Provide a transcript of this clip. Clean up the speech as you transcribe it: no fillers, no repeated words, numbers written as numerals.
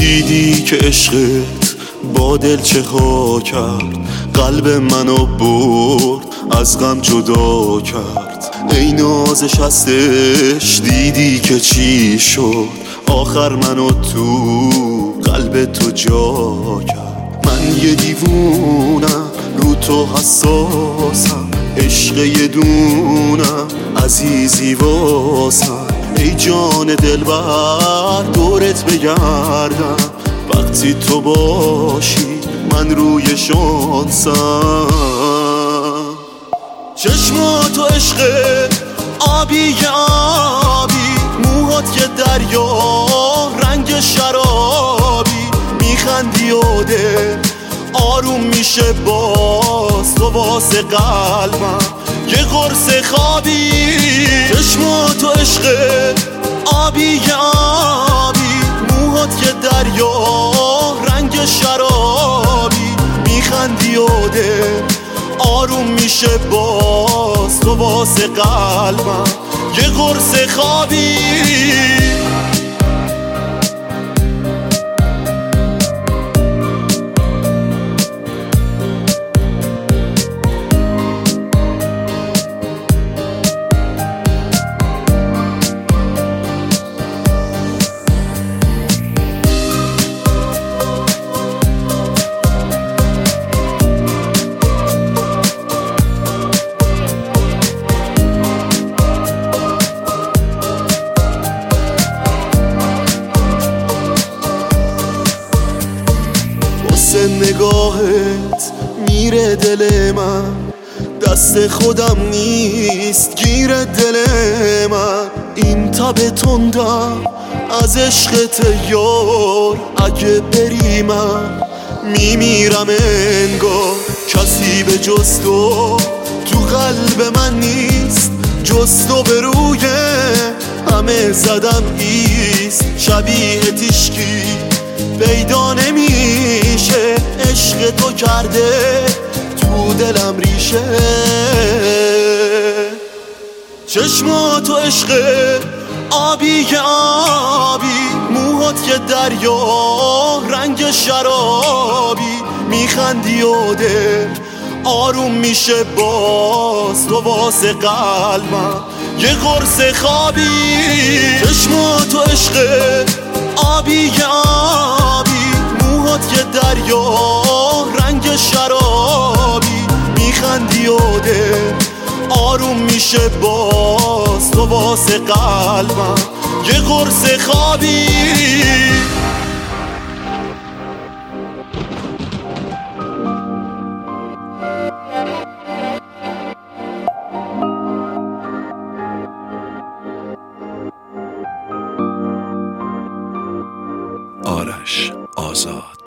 دیدی که عشقت با دل چه ها کرد، قلب منو برد از غم جدا کرد. ای نازش هستش دیدی که چی شد، آخر منو تو قلب تو جا کرد. من یه دیوونم رو تو حساسم، عشق یه دونم عزیزی واسم. ای جان دلبر دورت بگردم، وقتی تو باشی من روی شانسم. چشماتو عشق آبی آبی، موهات که دریا رنگ شرابی. میخندی و دل آروم میشه باز تو واسه قلبم یه قرص خوابی. چشماتو عشق آبی آبی، موهات که دریا رنگ شرابی. میخندی و دل آروم میشه باز تو واسه قلبم یه قرص خوابی. نگاهت میره دل من، دست خودم نیست گیر دل من. این تب تندم از عشقت یار، اگه بری من میمیرم انگار. کسی به جز تو قلب من نیست، جز تو به روی همه زدم ایست. شبیه تیشکی پیدا نمیشه، عشق تو کرده تو دلم ریشه. چشماتو عشق آبی آبی، موهات که دریا رنگ شرابی. میخندی و دل آروم میشه باز تو واسه قلبم یه قرص خوابی. چشماتو عشق آبی آبی، موهات که دریا رنگ شرابی. میخندی و دل آروم میشه باز تو واسه قلبم یه قرص خوابی. آرش آزاد.